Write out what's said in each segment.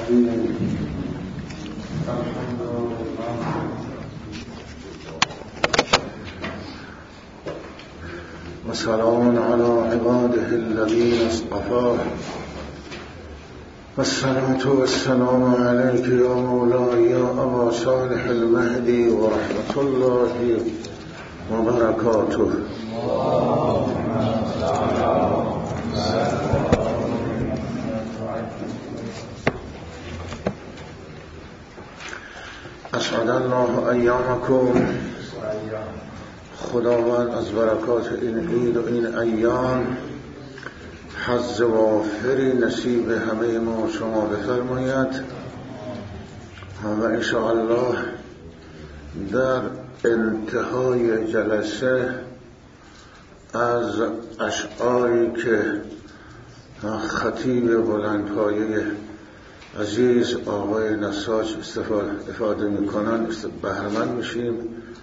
الرحيم الحمد لله وسلام على عباده الذين اصطفاه والصلاة والسلام عليك يا مولاي يا أبا صالح المهدي ورحمة الله وبركاته. اسعد الله ایامکم. خداوند از برکات این عید و این ایام حظ وافری نصیب همه ما و شما بفرماید و انشاءالله در انتهای جلسه از اشعاری که خطیب بلندپایه عزیز آقای نساج استفاده میکنن بهره‌مند میشیم.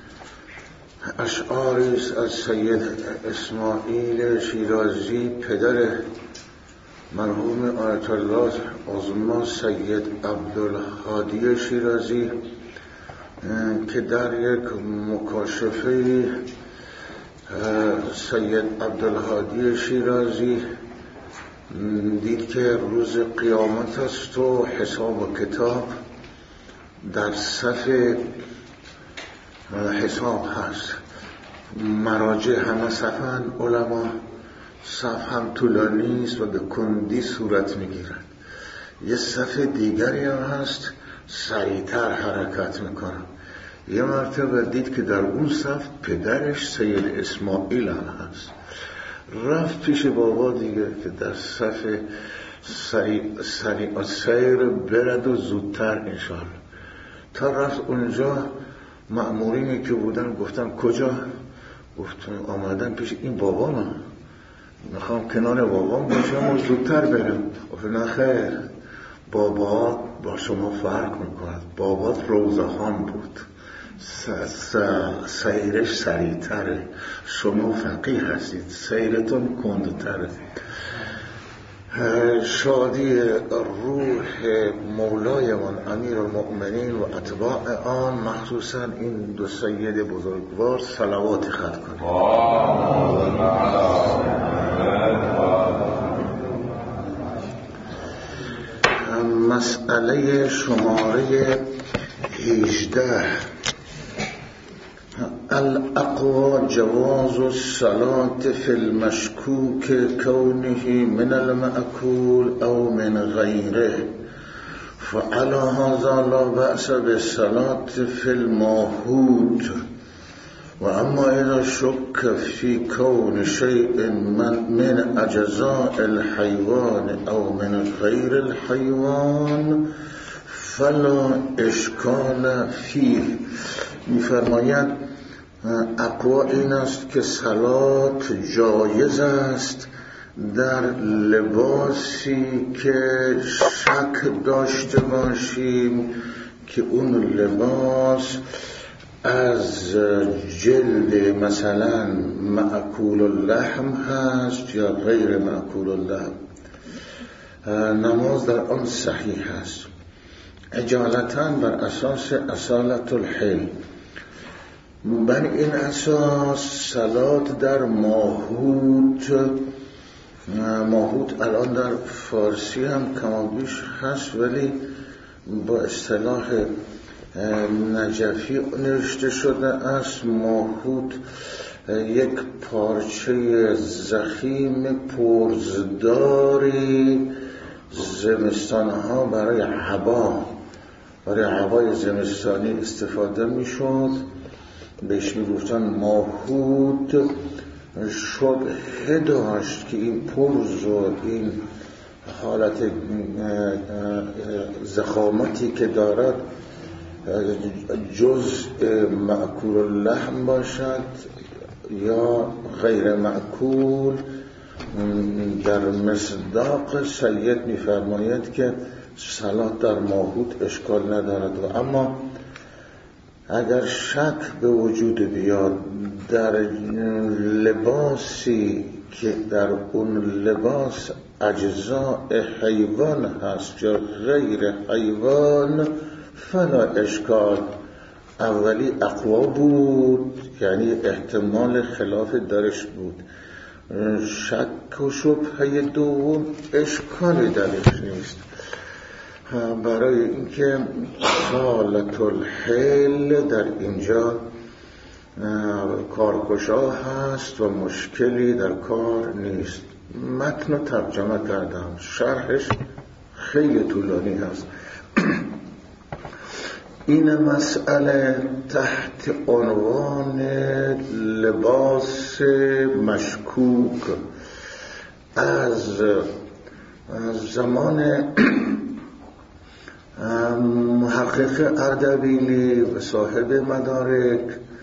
اشعاری است از سید اسماعیل شیرازی، پدر مرحوم آیت الله عظما سید عبدالهادی شیرازی، که در یک مکاشفه سید عبدالهادی شیرازی دید که روز قیامت است و حساب و کتاب در صف حساب هست. مراجع همه صفن، علما صف هم طولانی است و به کندی صورت میگیرند. یه صف دیگری هم هست سریعتر حرکت میکنن. یه مرتبه دید که در اون صف پدرش سید اسماعیل هم هست. رفت پیش بابا دیگه که در صف سریع سیر برد و زودتر انشاءالله. تا رفت اونجا مأمورینی که بودن گفتن کجا؟ گفتن آمدن پیش این بابا. من میخوام کنار بابام باشم و زودتر برم. گفتن خیر، بابا با شما فرق میکند. بابات روزخان بود، سیرش سریعتره، شما فقیه هستید، سیرتون کندتره. شادی روح مولای من امیر المؤمنین و اتباع آن، مخصوصا این دو سید بزرگوار، صلوات خط کنید. مسئله شماره 18. الاقوى جواز الصلاة في المشكوك كونه من المأكول او من غيره، فعلى هذا لا بأس بالصلاة في الماهوت. واما اذا شك في كون شيء من اجزاء الحيوان او من غير الحيوان فلا اشکال فیه. می‌فرماید اقوا این است که صلات جایز است در لباسی که شک داشته باشیم که اون لباس از جلد مثلا مأکول اللحم هست یا غیر مأکول اللحم. نماز در آن صحیح است اجالتاً بر اساس اصالت الحل. بر این اساس صلات در ماهوت الان در فارسی هم کمابیش هست، ولی با اصطلاح نجفی نوشته شده است. ماهوت یک پارچه ضخیم پرزداری زمستانها برای عبای زمستانی استفاده میشد. بهش میگفتن ماهوت. شبهه داشت که این پرز و این حالت ضخامتی که دارد جزء مأکول اللحم باشد یا غیر مأکول. در مصداق سید میفرماید که صلات در ماهوت اشکال ندارد. و اما اگر شک به وجود بیاد در لباسی که در اون لباس اجزاء حیوان هست یا غیر حیوان فلا اشکال. اولی اقوا بود، یعنی احتمال خلاف درش بود. شک و شبهه دوم اشکالی درش نیست. برای اینکه سالة الحل در اینجا کارکشا هست و مشکلی در کار نیست. متن رو ترجمه کردم، شرحش خیلی طولانی هست. این مسئله تحت عنوان لباس مشکوک از زمان محقق اردبیلی و صاحب مدارک،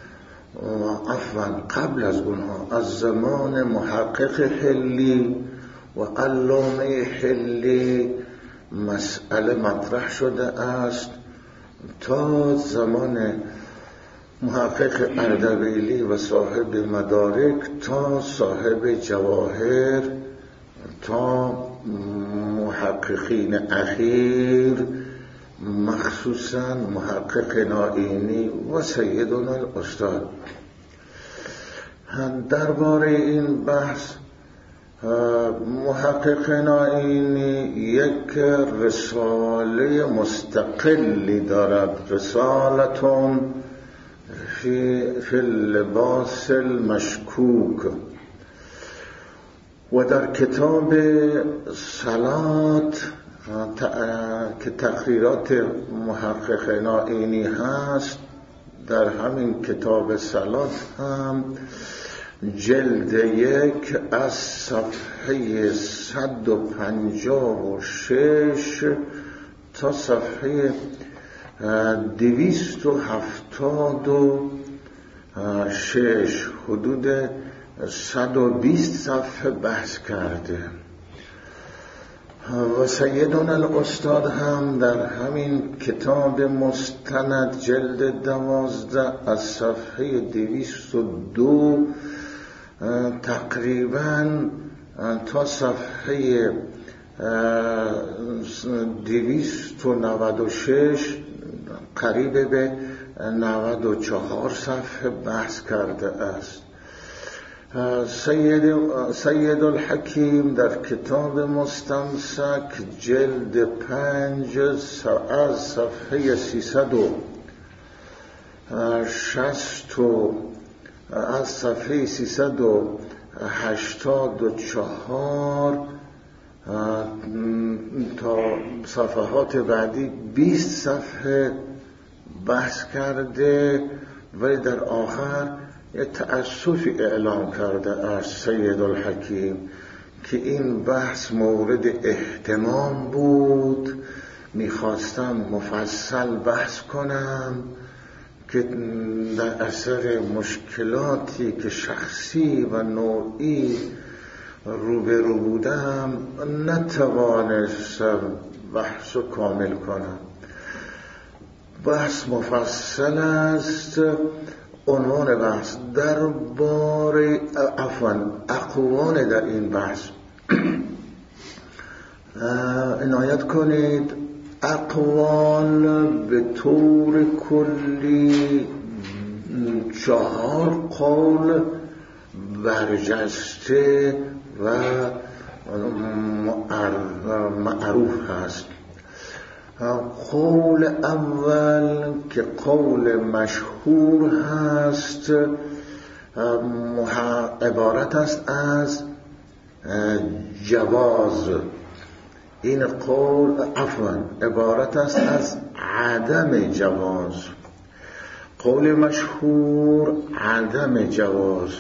قبل از اونها از زمان محقق حلی و علامه حلی مسئله مطرح شده است تا زمان محقق اردبیلی و صاحب مدارک تا صاحب جواهر تا محققین اخیر، مخصوصا محقق نائینی و سیدنا الاستاد. درباره این بحث محقق نائینی یک رساله مستقلی دارد، رسالتون فی اللباس المشکوک، و در کتاب صلات که تقریرات محقق نائینی هست، در همین کتاب صلات هم جلد 1 از صفحه 156 تا صفحه 276 حدود 120 صفحه بحث کرده. و سیدنا الاستاد هم در همین کتاب مستند جلد 12 از صفحه 202 تقریباً تا صفحه 296 قریب به 94 صفحه بحث کرده است. سید الحکیم در کتاب مستمسک جلد 5 از صفحه 360 از صفحه 384 تا صفحات بعدی 20 صفحه بحث کرده، ولی در آخر یه تأسفی اعلام کرده از سید الحکیم که این بحث مورد اهتمام بود، میخواستم مفصل بحث کنم که در اثر مشکلاتی که شخصی و نوعی روبرو بودم نتوانستم بحث رو کامل کنم. بحث مفصل است. عنوان بحث درباره اقوال در این بحث عنایت کنید. اقوال به طور کلی 4 قول برجسته و معروف هست. قول اول که قول مشهور هست عبارت است از جواز. این قول عبارت است از عدم جواز. قول مشهور عدم جواز.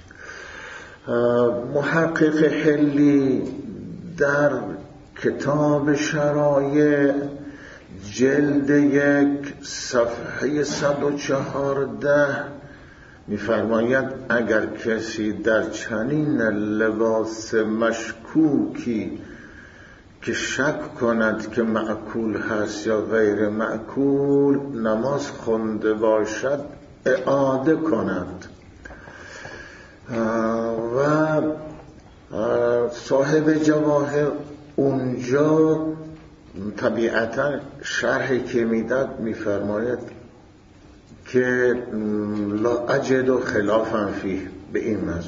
محقق حلی در کتاب شرایع جلد 1 صفحه 114 می‌فرماید اگر کسی در چنین لباس مشکوکی که شک کند که معقول هست یا غیر معقول نماز خونده باشد اعاده کند. و صاحب جواهر اونجا طبیعتا شرحی که میداد میفرماید که لا اجد خلافا فیه، به این مضمون.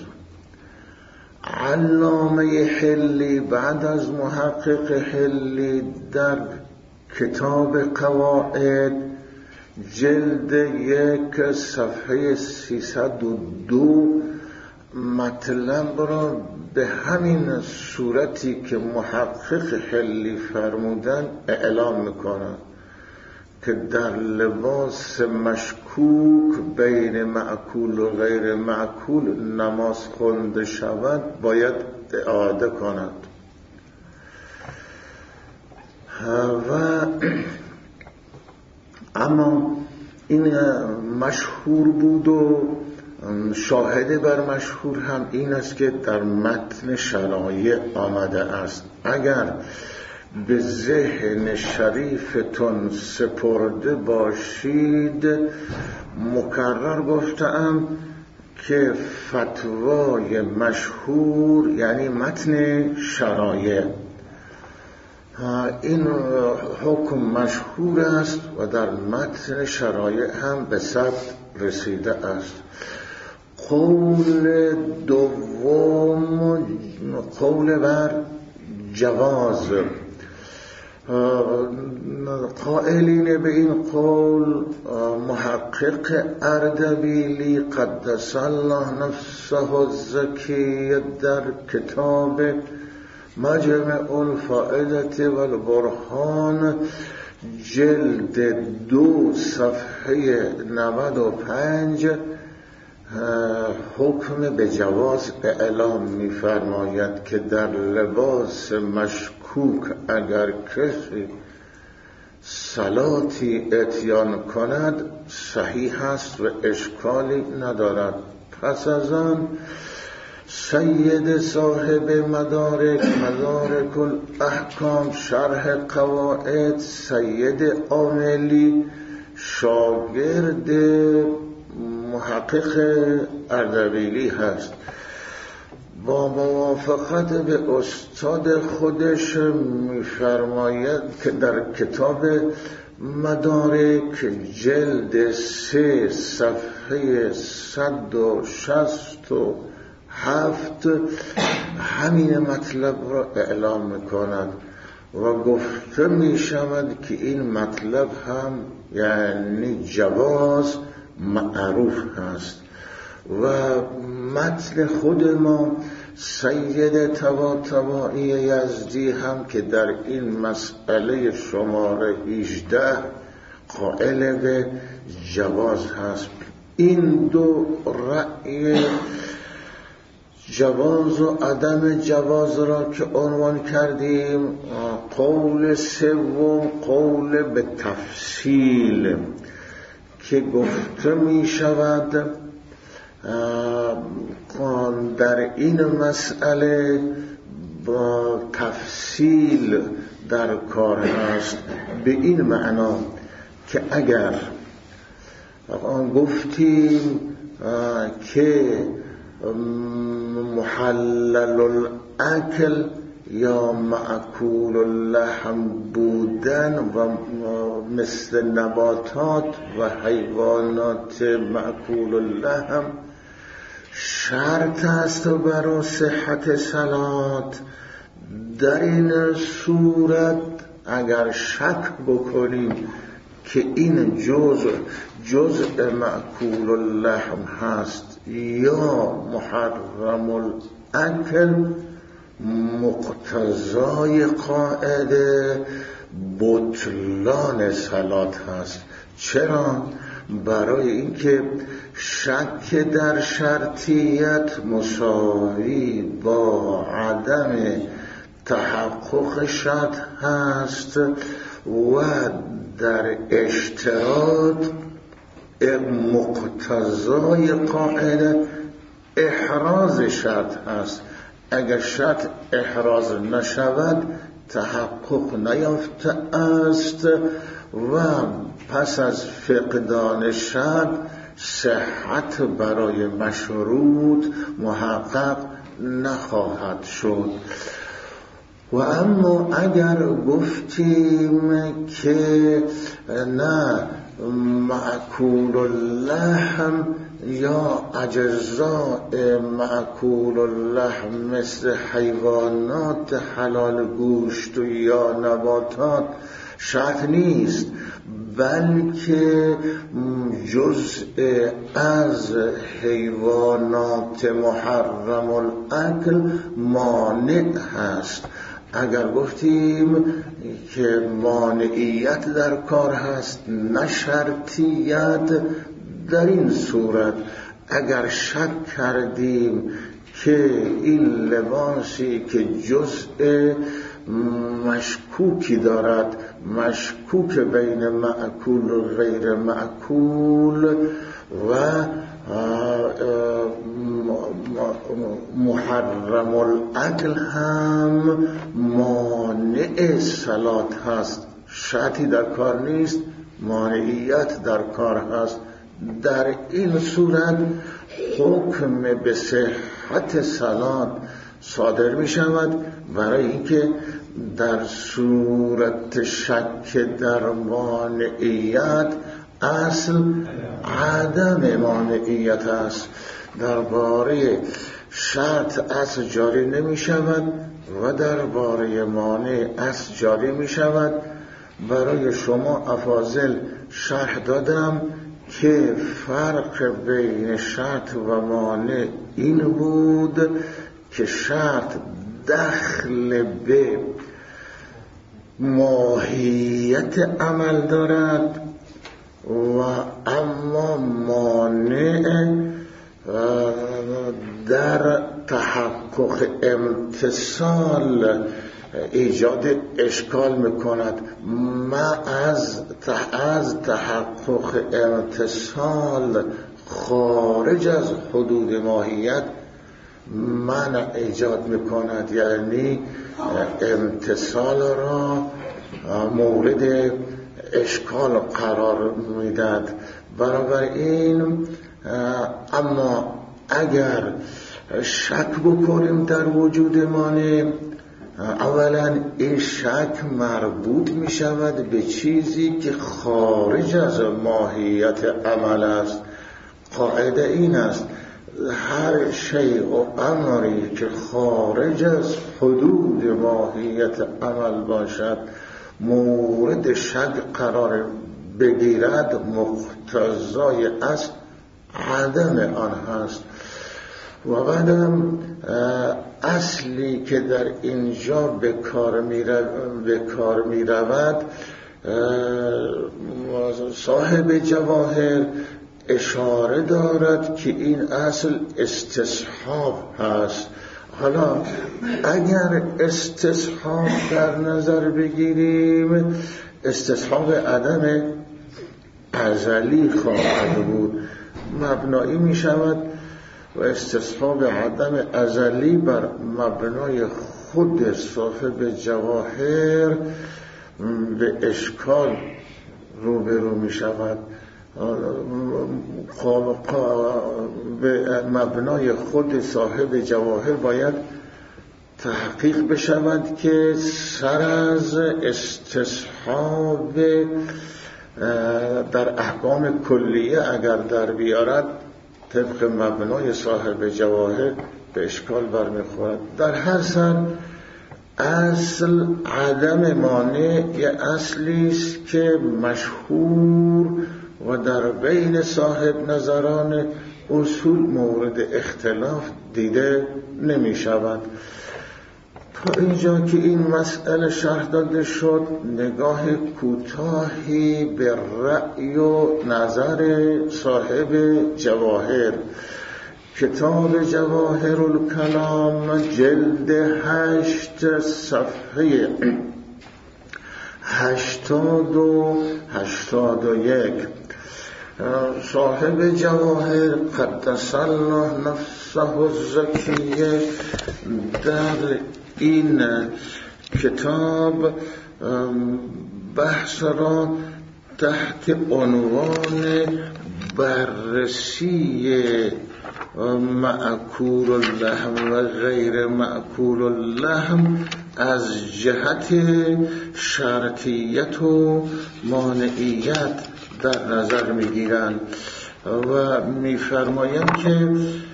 علامه حلی بعد از محقق حلی در کتاب قواعد جلد 1 صفحه 302 مطلب را به همین صورتی که محقق حلی فرمودن اعلام میکنند که در لباس مشکوک بین معکول و غیر معکول نماز خونده شود باید اعاده کند. و اما این مشهور بود و شاهد بر مشهور هم این است که در متن شرایع آمده است. اگر به ذهن شریفتون سپرده باشید، مکرر گفتم که فتوای مشهور یعنی متن شرایع، این حکم مشهور است و در متن شرایع هم به ثبت رسیده است. قول دوم قول بر جواز. قائلین به این قول محقق اردبیلی قدس الله نفسه الزکی در کتاب مجمع الفائدة والبرهان جلد 2 صفحه 95 حکم به جواز اعلام می فرماید که در لباس مشکوک اگر کسی صلاتی اتیان کند صحیح است و اشکالی ندارد. پس از آن سید صاحب مدارک الاحکام شرح قواعد سید عاملی شاگرد محقق اردبیلی هست، با موافقت به استاد خودش می‌فرماید که در کتاب مدارک جلد 3 صفحه 167 همین مطلب را اعلام می‌کند و گفته می‌شود که این مطلب هم یعنی جواز معروف هست. و متن خود ما سید طباطبایی یزدی هم که در این مسئله شماره 18 قائل به جواز هست. این دو رأی جواز و عدم جواز را که عنوان کردیم، قول سوم قول به تفصیل که گفته می شود در این مسئله با تفصیل در کار است، به این معنا که اگر گفتیم که محلل الاکل یا معکول اللحم بودن و مثل نباتات و حیوانات معکول اللحم شرط است برای صحت صلات، در این صورت اگر شک بکنیم که این جزء معکول اللحم هست یا محرم الاکل، مقتضای قاعده بطلان صلات هست. چرا؟ برای اینکه شک در شرطیت مساوی با عدم تحقق شرط هست و در اشتراط مقتضای قاعده احراز شرط هست. اگر شرط احراز نشود تحقق نیافته است و پس از فقدان شرط صحت برای مشروط محقق نخواهد شد. و اما اگر گفتیم که نه، مأکول اللحم یا اجزاء مأکول اللحم مثل حیوانات حلال گوشت یا نباتات شرط نیست، بلکه جزء از حیوانات محرم الاکل مانع هست. اگر گفتیم که مانعیت در کار هست نه شرطیت، در این صورت اگر شک کردیم که این لباسی که جزء مشکوکی دارد، مشکوک بین مأکول و غیر مأکول و محرم الاکل هم مانع صلات هست، شرطی در کار نیست، مانعیت در کار هست، در این صورت حکم به صحت صلات صادر می شود، برای اینکه در صورت شک در مانعیت اصل عدم مانعیت است. درباره شرط اصل جاری نمی شود و درباره مانع اصل جاری می شود. برای شما افاضل شرح دادم که فرق بین شرط و مانع این بود که شرط دخل به ماهیت عمل دارد و اما مانع در تحقق امتصال ایجاد اشکال میکند. از تحقق امتصال خارج از حدود ماهیت منع ایجاد میکند، یعنی امتصال را مورد اشکال قرار میدهد. بنابراین اما اگر شک بکنیم در وجود مانع، اولا این شک مربوط می شود به چیزی که خارج از ماهیت عمل است. قاعده این است هر شیء و امری که خارج از حدود ماهیت عمل باشد مورد شک قرار بگیرد، مقتضای اصل عدم آن هست. و بعدم اصلی که در اینجا به کار می رود صاحب جواهر اشاره دارد که این اصل استصحاب هست. حالا اگر استصحاب در نظر بگیریم، استصحاب عدم ازلی خواهد بود، مبنایی می شود و استصحاب عدم ازلی بر مبنای خود صاحب جواهر به اشکال روبرو می شود. به مبنای خود صاحب جواهر باید تحقیق بشود که سر از استصحاب در احکام کلیه اگر در بیارد طبق مبنای صاحب جواهر به اشکال برمیخورد. در هر سر اصل عدم مانع یه اصلی است که مشهور و در بین صاحب نظران اصول مورد اختلاف دیده نمی شود. تا اینجا که این مسئله شرح داده شد، نگاه کوتاهی به رأی و نظر صاحب جواهر. کتاب جواهر الکلام جلد 8 صفحه 80 و 81. صاحب جواهر قدس الله نفسه الزکیه در این کتاب بحث را تحت عنوان بررسی مأکول اللحم و غیر مأکول اللحم از جهت شرطیت و مانعیت در نظر میگیرند و میفرمایند که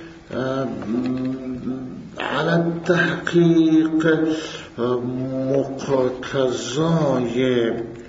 علی تحقیق مقتضای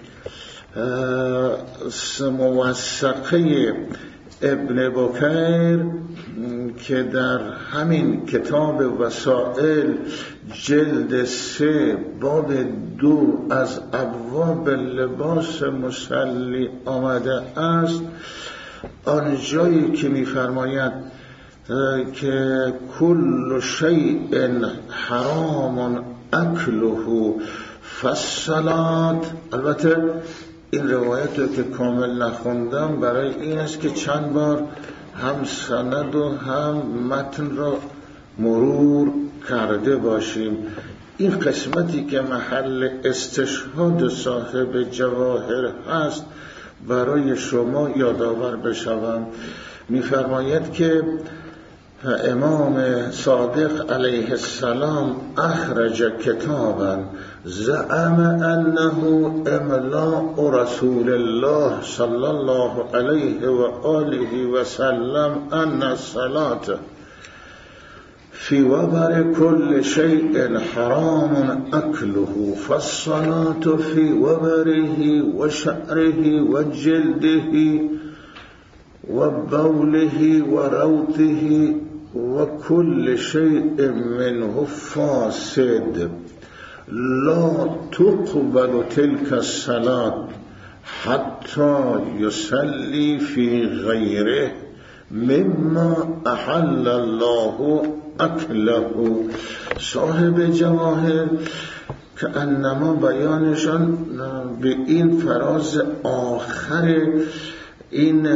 موثقه ابن بکیر که در همین کتاب وسائل جلد 3 باب 2 از ابواب لباس مصلی آمده است، آنجایی که می‌فرماید که کل شیء حرام اکله فالصلاة. البته این روایت رو که کامل نخوندم برای این است که چند بار هم سند و هم متن را مرور کرده باشیم. این قسمتی که محل استشهاد صاحب جواهر هست برای شما یادآور بشوم. می‌فرماید که امام صادق علیه السلام اخرج کتابا زعم انه املاء رسول الله صلی الله علیه و آله و سلم ان الصلاة فی وبر کل شیء حرام اکله فالصلاة فی وبره و شعره و جلده و بوله و روثه و کل شیء منه فاسد لا تقبل تلك الصلاة حتى يصلي في غيره مما احل الله اکله. صاحب جواهر که انما بیانشان به این فراز آخر این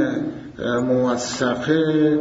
موثقه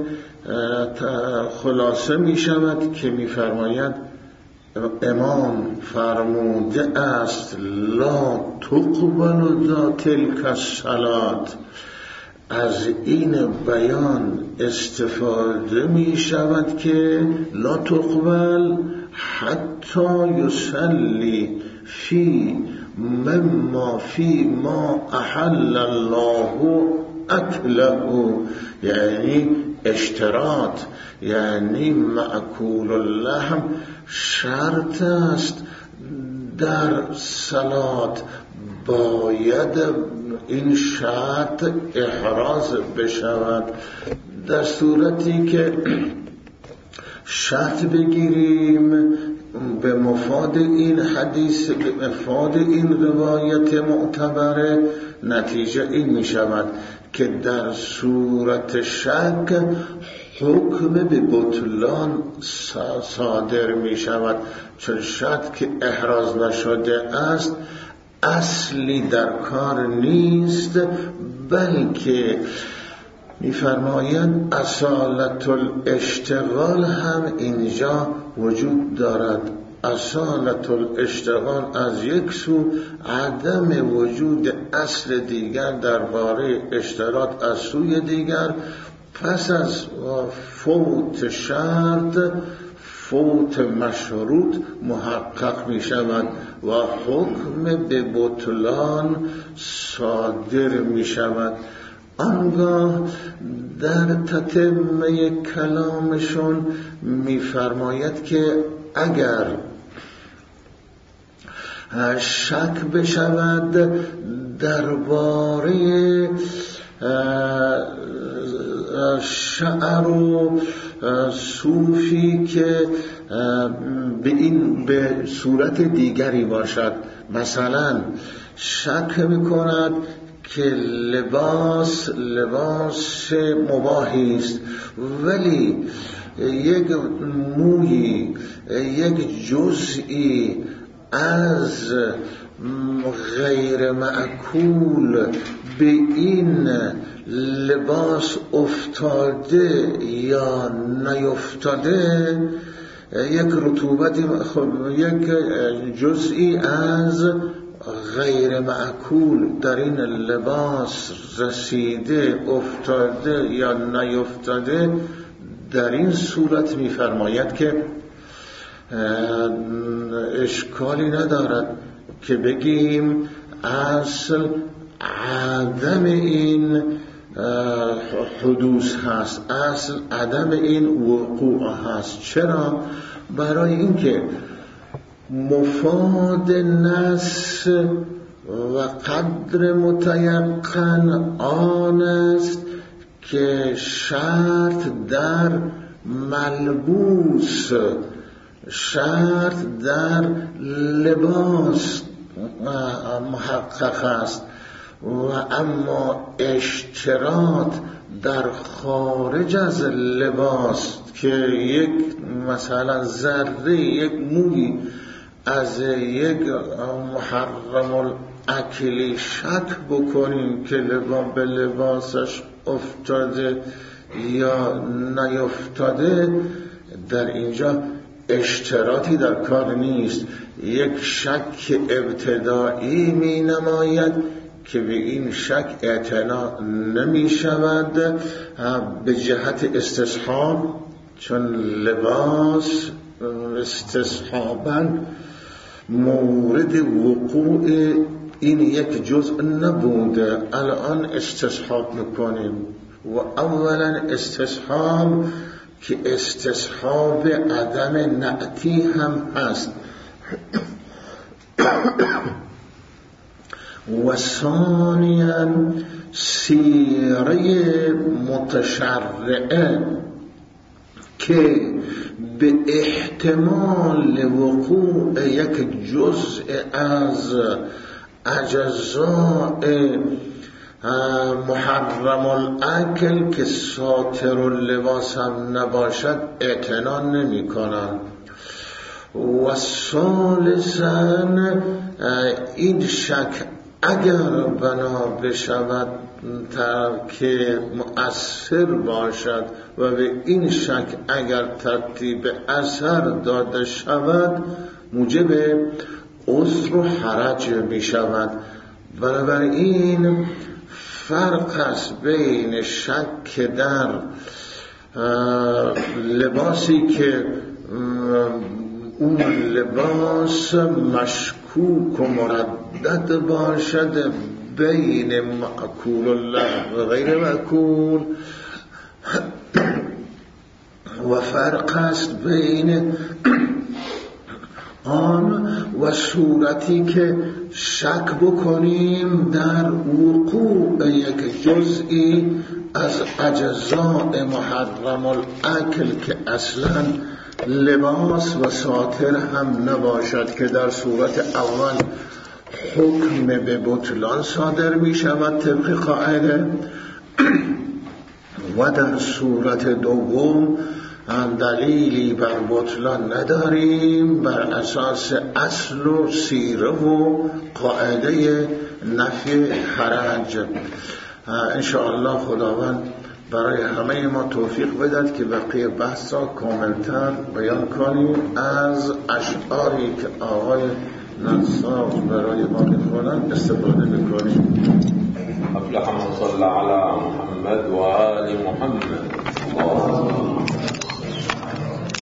خلاصه می شود که می فرماید امام فرموده است لا تقبل تلک الصلاة. از این بیان استفاده می شود که لا تقبل حتی یصلی فی مما فی ما احل الله اکله، یعنی اشتراط، یعنی مأکول اللحم شرط است در صلات، باید این شرط احراز بشود. در صورتی که شرط بگیریم به مفاد این حدیث، به مفاد این روایت معتبره، نتیجه این می شود که در صورت شک حکم به بطلان صادر می شود، چون شرط که احراز نشده است اصلی در کار نیست، بلکه می‌فرماید اصالت الاشتغال هم اینجا وجود دارد. اصالت الاشتغال از یک سو، عدم وجود اصل دیگر درباره اشتراط از سوی دیگر. پس از فوت شرط فوت مشروط محقق می شود و حکم به بطلان صادر می شود. آنگاه در تتمه کلامشون می فرماید که اگر شک بشود درباره شعر و صوفی که به صورت دیگری باشد، مثلا شک میکند که لباس مباحی است ولی یک مویی، یک جزئی از غیر معقول به این لباس افتاده یا نیفتاده، یک رطوبتی، یک جزئی از غیر معقول در این لباس رسیده، افتاده یا نیفتاده، در این صورت می‌فرماید که اشکالی ندارد که بگیم اصل عدم این حدوث هست، اصل عدم این وقوع هست. چرا؟ برای اینکه مفاد نص و قدر متیقن آن است که شرط در ملبوس، شرط در لباس محقق است و اما اشتراط در خارج از لباس که یک مثلا ذره، یک موی از یک محرم الاکلی شک بکنیم که به لباسش افتاده یا نیفتاده، در اینجا اشتراطی در کار نیست. یک شک ابتدایی می نماید که به این شک اعتنا نمی شود به جهت استصحاب، چون لباس استصحاباً مورد وقوع این یک جزء نبوده، الان استصحاب میکنیم. و اولا استصحاب که استصحاب عدم نعتی هم هست و ثانیا سیره متشرعه که به احتمال وقوع یک جزء از اجزاء محرم الاکل که ساتر اللباس هم نباشد اعتنا نمی کنند. و ثالثاً این شک اگر بنا بشود که مؤثر باشد و به این شک اگر ترتیب اثر داده شود موجب عذر و حرج می شود. بنابراین فرق است بین شک در لباسی که اون لباس مشکوک و مردد باشد بین معکول الله و غیر معکول، و فرق است بین آن و صورتی که شک بکنیم در وقوع یک جزئی از اجزاء محرم الاکل که اصلا لباس و ساتر هم نباشد، که در صورت اول حکم به بطلان صادر می شود طبق قاعده و در صورت دوم دلیلی بر بطلان نداریم بر اساس اصل و سیره و قاعده نفی حرج. انشاءالله خداوند برای همه ما توفیق بدهد که بقیه بحث را کاملتر بیان کنیم. از اشعاری که آقای نصار برای ما می‌خونند استفاده می‌کنیم. افلح من صلی علی محمد و آل محمد.